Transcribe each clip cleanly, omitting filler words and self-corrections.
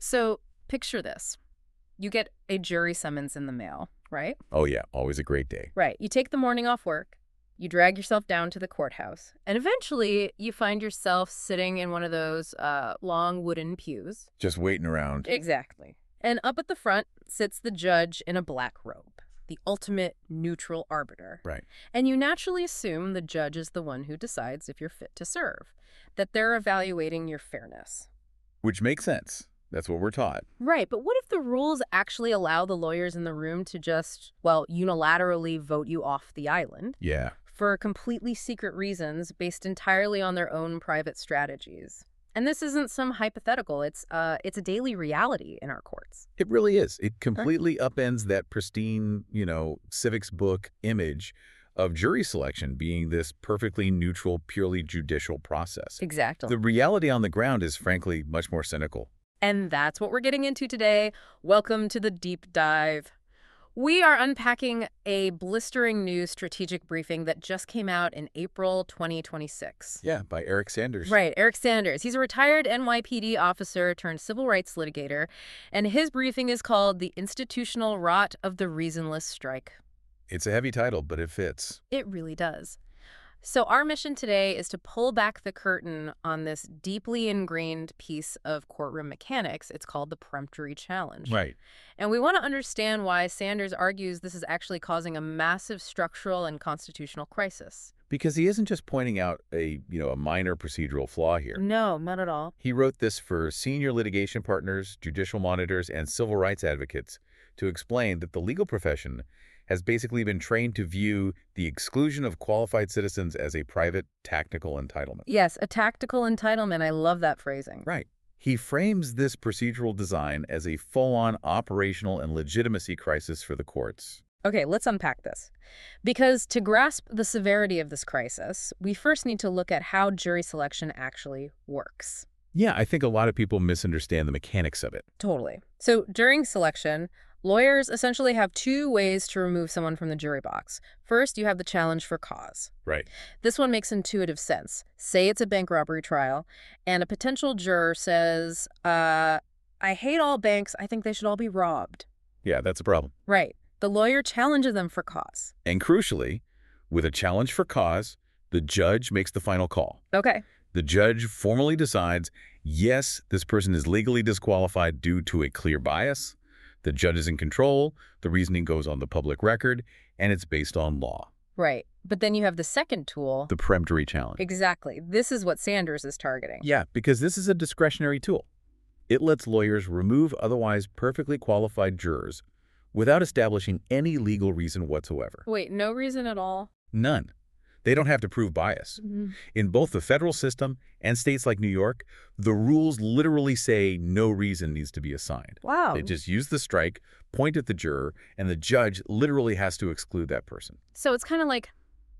So picture this. You get a jury summons in the mail, right? Oh, yeah, always a great day. Right. You take the morning off work. You drag yourself down to the courthouse. And eventually, you find yourself sitting in one of those long wooden pews. Just waiting around. Exactly. And up at the front sits the judge in a black robe, the ultimate neutral arbiter. Right. And you naturally assume the judge is the one who decides if you're fit to serve, that they're evaluating your fairness. Which makes sense. That's what we're taught. Right, but what if the rules actually allow the lawyers in the room to just, well, unilaterally vote you off the island? Yeah. For completely secret reasons based entirely on their own private strategies. And this isn't some hypothetical. It's a daily reality in our courts. It really is. It completely upends that pristine, civics book image of jury selection being this perfectly neutral, purely judicial process. Exactly. The reality on the ground is, frankly, much more cynical. And that's what we're getting into today. Welcome to the deep dive. We are unpacking a blistering new strategic briefing that just came out in April 2026. Yeah, by Eric Sanders. Right, Eric Sanders. He's a retired NYPD officer turned civil rights litigator, and his briefing is called The Institutional Rot of the Reasonless Strike. It's a heavy title, but it fits. It really does. So our mission today is to pull back the curtain on this deeply ingrained piece of courtroom mechanics. It's called the peremptory challenge. Right. And we want to understand why Sanders argues this is actually causing a massive structural and constitutional crisis. Because he isn't just pointing out a minor procedural flaw here. No, not at all. He wrote this for senior litigation partners, judicial monitors, and civil rights advocates to explain that the legal profession has basically been trained to view the exclusion of qualified citizens as a private tactical entitlement. Yes, a tactical entitlement. I love that phrasing. Right. He frames this procedural design as a full-on operational and legitimacy crisis for the courts. Okay, let's unpack this. Because to grasp the severity of this crisis, we first need to look at how jury selection actually works. Yeah, I think a lot of people misunderstand the mechanics of it. Totally. So during selection, lawyers essentially have two ways to remove someone from the jury box. First, you have the challenge for cause. Right. This one makes intuitive sense. Say it's a bank robbery trial, and a potential juror says, I hate all banks. I think they should all be robbed. Yeah, that's a problem. Right. The lawyer challenges them for cause. And crucially, with a challenge for cause, the judge makes the final call. Okay. The judge formally decides, yes, this person is legally disqualified due to a clear bias. The judge is in control, the reasoning goes on the public record, and it's based on law. Right. But then you have the second tool. The peremptory challenge. Exactly. This is what Sanders is targeting. Yeah, because this is a discretionary tool. It lets lawyers remove otherwise perfectly qualified jurors without establishing any legal reason whatsoever. Wait, no reason at all? None. They don't have to prove bias. In both the federal system and states like New York, the rules literally say no reason needs to be assigned. Wow. They just use the strike, point at the juror, and the judge literally has to exclude that person. So it's kind of like,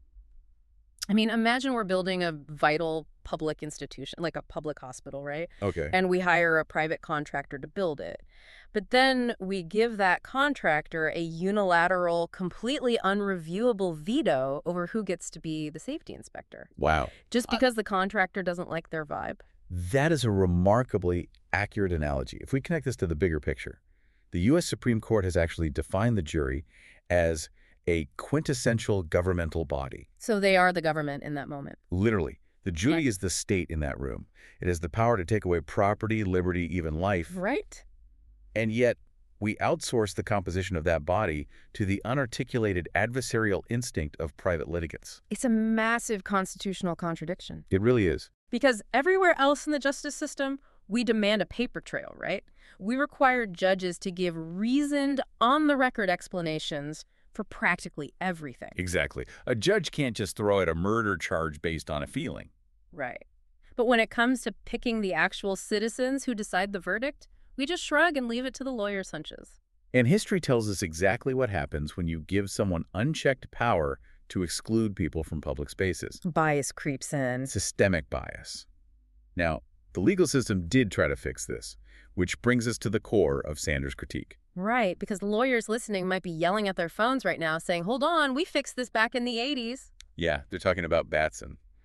imagine we're building a vital public institution, like a public hospital, right? Okay. And we hire a private contractor to build it. But then we give that contractor a unilateral, completely unreviewable veto over who gets to be the safety inspector. Wow. Just because the contractor doesn't like their vibe. That is a remarkably accurate analogy. If we connect this to the bigger picture, the U.S. Supreme Court has actually defined the jury as a quintessential governmental body. So they are the government in that moment. Literally. The jury is the state in that room. It has the power to take away property, liberty, even life. Right. And yet, we outsource the composition of that body to the unarticulated adversarial instinct of private litigants. It's a massive constitutional contradiction. It really is. Because everywhere else in the justice system, we demand a paper trail, right? We require judges to give reasoned, on-the-record explanations for practically everything. Exactly. A judge can't just throw out a murder charge based on a feeling. Right. But when it comes to picking the actual citizens who decide the verdict, we just shrug and leave it to the lawyer's hunches. And history tells us exactly what happens when you give someone unchecked power to exclude people from public spaces. Bias creeps in. Systemic bias. Now, the legal system did try to fix this, which brings us to the core of Sanders' critique. Right, because lawyers listening might be yelling at their phones right now saying, hold on, we fixed this back in the 80s. Yeah, they're talking about Batson.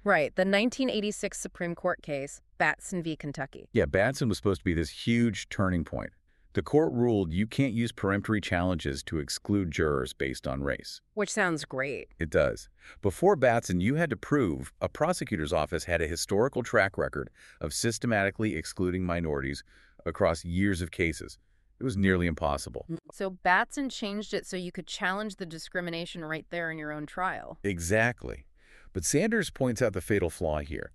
Right, the 1986 Supreme Court case, Batson v. Kentucky. Yeah, Batson was supposed to be this huge turning point. The court ruled you can't use peremptory challenges to exclude jurors based on race. Which sounds great. It does. Before Batson, you had to prove a prosecutor's office had a historical track record of systematically excluding minorities across years of cases. It was nearly impossible. So Batson changed it so you could challenge the discrimination right there in your own trial. Exactly. But Sanders points out the fatal flaw here.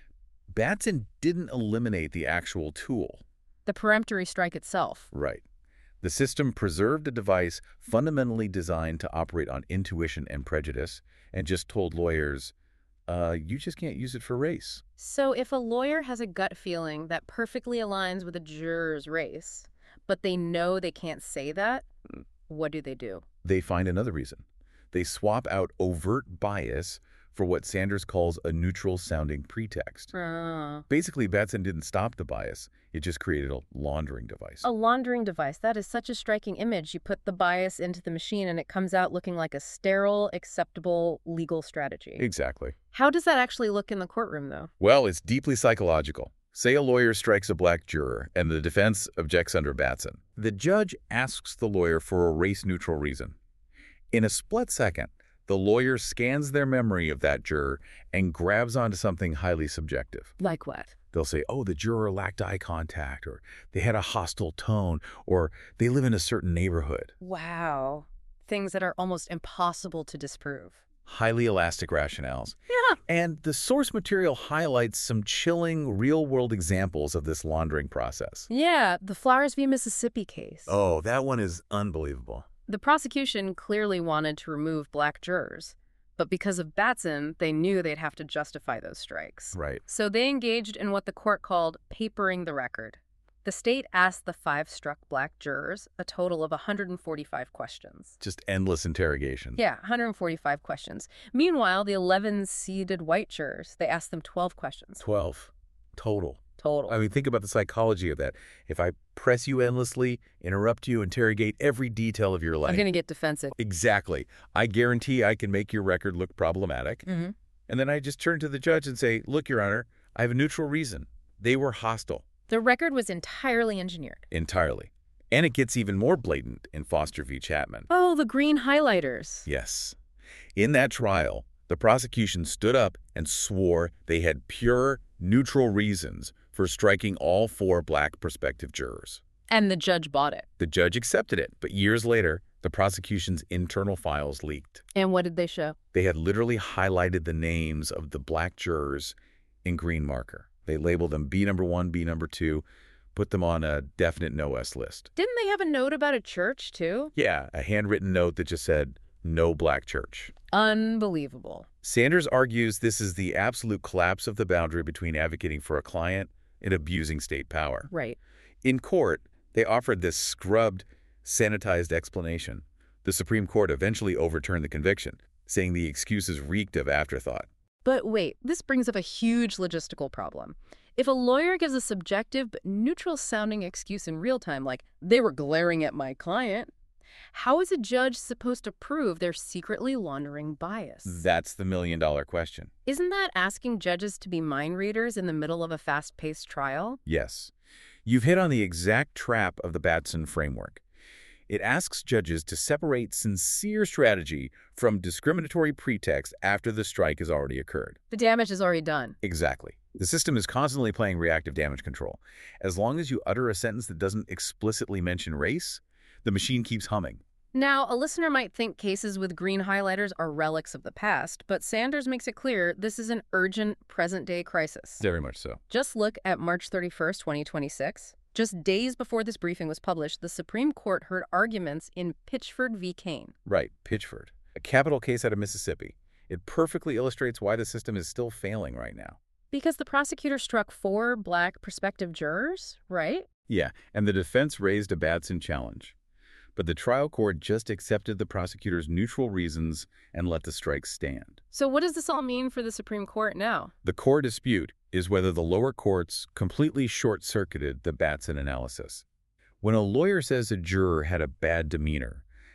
Batson didn't eliminate the actual tool. The peremptory strike itself. Right. The system preserved a device fundamentally designed to operate on intuition and prejudice and just told lawyers, you just can't use it for race. So if a lawyer has a gut feeling that perfectly aligns with a juror's race, but they know they can't say that, what do? They find another reason. They swap out overt bias for what Sanders calls a neutral-sounding pretext. Basically, Batson didn't stop the bias. It just created a laundering device. A laundering device. That is such a striking image. You put the bias into the machine and it comes out looking like a sterile, acceptable legal strategy. Exactly. How does that actually look in the courtroom, though? Well, it's deeply psychological. Say a lawyer strikes a black juror and the defense objects under Batson. The judge asks the lawyer for a race-neutral reason. In a split second, the lawyer scans their memory of that juror and grabs onto something highly subjective. Like what? They'll say, oh, the juror lacked eye contact, or they had a hostile tone, or they live in a certain neighborhood. Wow. Things that are almost impossible to disprove. Highly elastic rationales. Yeah. And the source material highlights some chilling real-world examples of this laundering process. Yeah, the Flowers v. Mississippi case. Oh, that one is unbelievable. The prosecution clearly wanted to remove black jurors, but because of Batson, they knew they'd have to justify those strikes. Right. So they engaged in what the court called papering the record. The state asked the 5 struck black jurors a total of 145 questions. Just endless interrogation. Yeah, 145 questions. Meanwhile, the 11 seated white jurors, they asked them 12 questions. 12. Total. Total. I mean, think about the psychology of that. If I press you endlessly, interrupt you, interrogate every detail of your life. I'm going to get defensive. Exactly. I guarantee I can make your record look problematic. Mm-hmm. And then I just turn to the judge and say, look, Your Honor, I have a neutral reason. They were hostile. The record was entirely engineered. Entirely. And it gets even more blatant in Foster v. Chapman. Oh, the green highlighters. Yes. In that trial, the prosecution stood up and swore they had pure, neutral reasons for striking all 4 black prospective jurors. And the judge bought it. The judge accepted it, but years later, the prosecution's internal files leaked. And what did they show? They had literally highlighted the names of the black jurors in green marker. They labeled them B number 1, B number 2, put them on a definite no-S list. Didn't they have a note about a church, too? Yeah, a handwritten note that just said, no black church. Unbelievable. Sanders argues this is the absolute collapse of the boundary between advocating for a client and abusing state power. Right. In court, they offered this scrubbed, sanitized explanation. The Supreme Court eventually overturned the conviction, saying the excuses reeked of afterthought. But wait, this brings up a huge logistical problem. If a lawyer gives a subjective but neutral-sounding excuse in real time, like, they were glaring at my client, how is a judge supposed to prove they're secretly laundering bias? That's the million-dollar question. Isn't that asking judges to be mind readers in the middle of a fast-paced trial? Yes. You've hit on the exact trap of the Batson framework. It asks judges to separate sincere strategy from discriminatory pretext after the strike has already occurred. The damage is already done. Exactly. The system is constantly playing reactive damage control. As long as you utter a sentence that doesn't explicitly mention race, the machine keeps humming. Now, a listener might think cases with green highlighters are relics of the past, but Sanders makes it clear this is an urgent, present-day crisis. Very much so. Just look at March 31st, 2026. Just days before this briefing was published, the Supreme Court heard arguments in Pitchford v. Kane. Right, Pitchford. A capital case out of Mississippi. It perfectly illustrates why the system is still failing right now. Because the prosecutor struck 4 black prospective jurors, right? Yeah, and the defense raised a Batson challenge. But the trial court just accepted the prosecutor's neutral reasons and let the strike stand. So what does this all mean for the Supreme Court now? The core dispute is whether the lower courts completely short-circuited the Batson analysis. When a lawyer says a juror had a bad demeanor,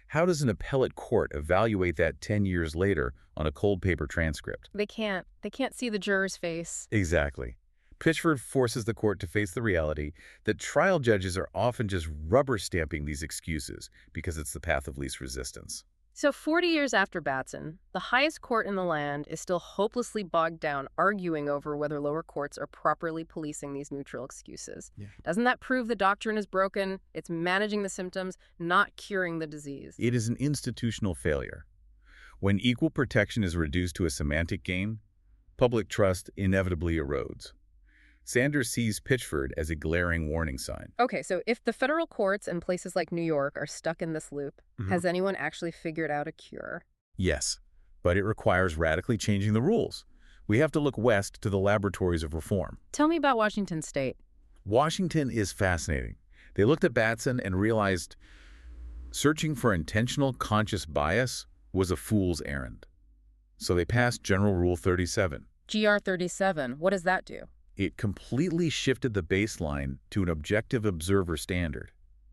How does an appellate court evaluate that 10 years later on a cold paper transcript? They can't. They can't see the juror's face. Exactly. Pitchford forces the court to face the reality that trial judges are often just rubber stamping these excuses because it's the path of least resistance. So 40 years after Batson, the highest court in the land is still hopelessly bogged down arguing over whether lower courts are properly policing these neutral excuses. Yeah. Doesn't that prove the doctrine is broken? It's managing the symptoms, not curing the disease. It is an institutional failure. When equal protection is reduced to a semantic game, public trust inevitably erodes. Sanders sees Pitchford as a glaring warning sign. Okay, so if the federal courts and places like New York are stuck in this loop, has anyone actually figured out a cure? Yes, but it requires radically changing the rules. We have to look west to the laboratories of reform. Tell me about Washington State. Washington is fascinating. They looked at Batson and realized searching for intentional conscious bias was a fool's errand. So they passed General Rule 37. GR 37, what does that do? It completely shifted the baseline to an objective observer standard.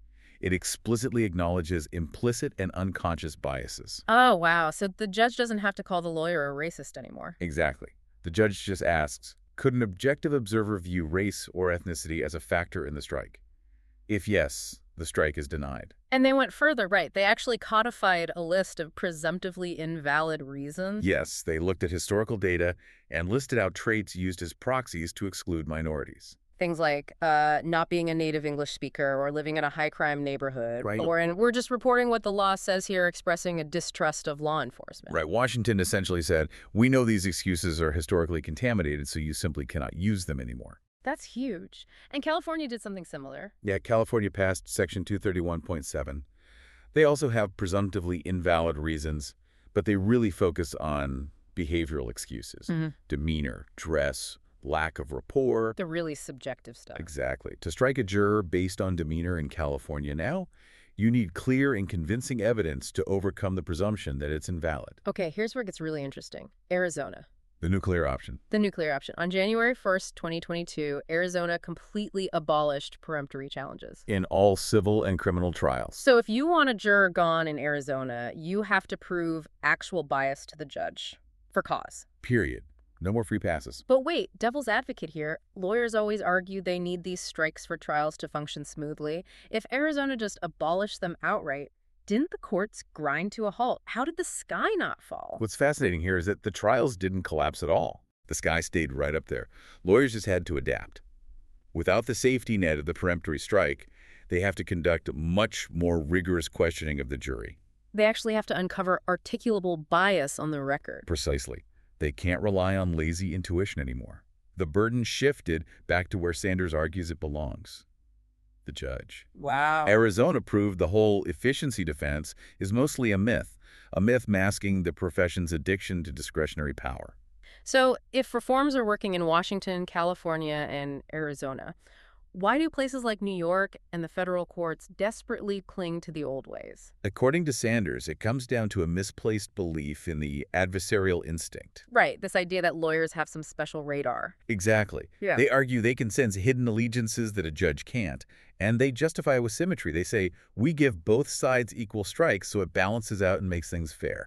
It explicitly acknowledges implicit and unconscious biases. Oh, wow. So the judge doesn't have to call the lawyer a racist anymore. Exactly. The judge just asks, could an objective observer view race or ethnicity as a factor in the strike? If yes, the strike is denied. And they went further, right? They actually codified a list of presumptively invalid reasons. Yes, they looked at historical data and listed out traits used as proxies to exclude minorities. Things like not being a native English speaker or living in a high-crime neighborhood. Right. And we're just reporting what the law says here, expressing a distrust of law enforcement. Right. Washington essentially said, we know these excuses are historically contaminated, so you simply cannot use them anymore. That's huge. And California did something similar. Yeah, California passed Section 231.7. They also have presumptively invalid reasons, but they really focus on behavioral excuses, demeanor, dress, lack of rapport. The really subjective stuff. Exactly. To strike a juror based on demeanor in California now, you need clear and convincing evidence to overcome the presumption that it's invalid. Okay, here's where it gets really interesting. Arizona. The nuclear option. The nuclear option. On January 1st, 2022, Arizona completely abolished peremptory challenges. In all civil and criminal trials. So if you want a juror gone in Arizona, you have to prove actual bias to the judge for cause. Period. No more free passes. But wait, devil's advocate here. Lawyers always argue they need these strikes for trials to function smoothly. If Arizona just abolished them outright, didn't the courts grind to a halt? How did the sky not fall? What's fascinating here is that the trials didn't collapse at all. The sky stayed right up there. Lawyers just had to adapt. Without the safety net of the peremptory strike, they have to conduct much more rigorous questioning of the jury. They actually have to uncover articulable bias on the record. Precisely. They can't rely on lazy intuition anymore. The burden shifted back to where Sanders argues it belongs. The judge. Wow. Arizona proved the whole efficiency defense is mostly a myth masking the profession's addiction to discretionary power. So if reforms are working in Washington, California, and Arizona, why do places like New York and the federal courts desperately cling to the old ways? According to Sanders, it comes down to a misplaced belief in the adversarial instinct. Right, this idea that lawyers have some special radar. Exactly. Yeah. They argue they can sense hidden allegiances that a judge can't, and they justify it with symmetry. They say, we give both sides equal strikes so it balances out and makes things fair.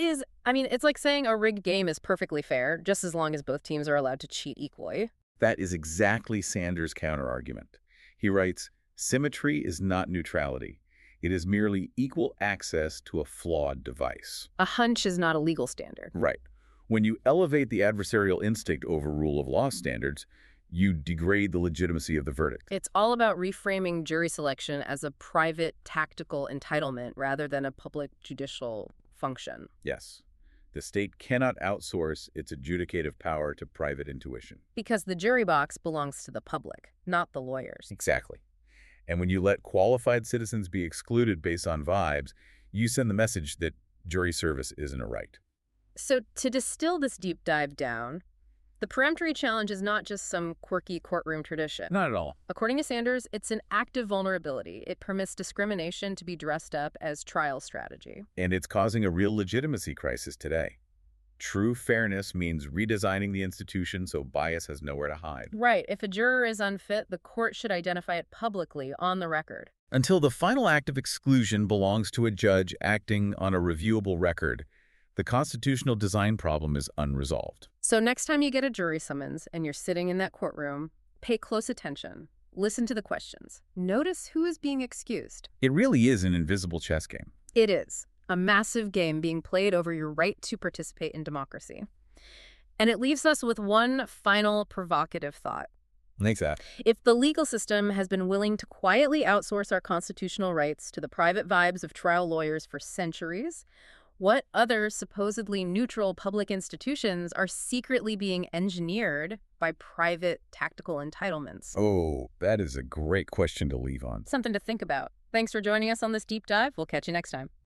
It's like saying a rigged game is perfectly fair, just as long as both teams are allowed to cheat equally. That is exactly Sanders' counterargument. He writes, symmetry is not neutrality. It is merely equal access to a flawed device. A hunch is not a legal standard. Right. When you elevate the adversarial instinct over rule of law standards, you degrade the legitimacy of the verdict. It's all about reframing jury selection as a private, tactical entitlement rather than a public judicial function. Yes. The state cannot outsource its adjudicative power to private intuition. Because the jury box belongs to the public, not the lawyers. Exactly. And when you let qualified citizens be excluded based on vibes, you send the message that jury service isn't a right. So to distill this deep dive down, the peremptory challenge is not just some quirky courtroom tradition. Not at all. According to Sanders, it's an active vulnerability. It permits discrimination to be dressed up as trial strategy. And it's causing a real legitimacy crisis today. True fairness means redesigning the institution so bias has nowhere to hide. Right. If a juror is unfit, the court should identify it publicly on the record. Until the final act of exclusion belongs to a judge acting on a reviewable record, the constitutional design problem is unresolved. So next time you get a jury summons and you're sitting in that courtroom, pay close attention. Listen to the questions. Notice who is being excused. It really is an invisible chess game. It is a massive game being played over your right to participate in democracy. And it leaves us with one final provocative thought. Thanks, Zach. If the legal system has been willing to quietly outsource our constitutional rights to the private vibes of trial lawyers for centuries, what other supposedly neutral public institutions are secretly being engineered by private tactical entitlements? Oh, that is a great question to leave on. Something to think about. Thanks for joining us on this deep dive. We'll catch you next time.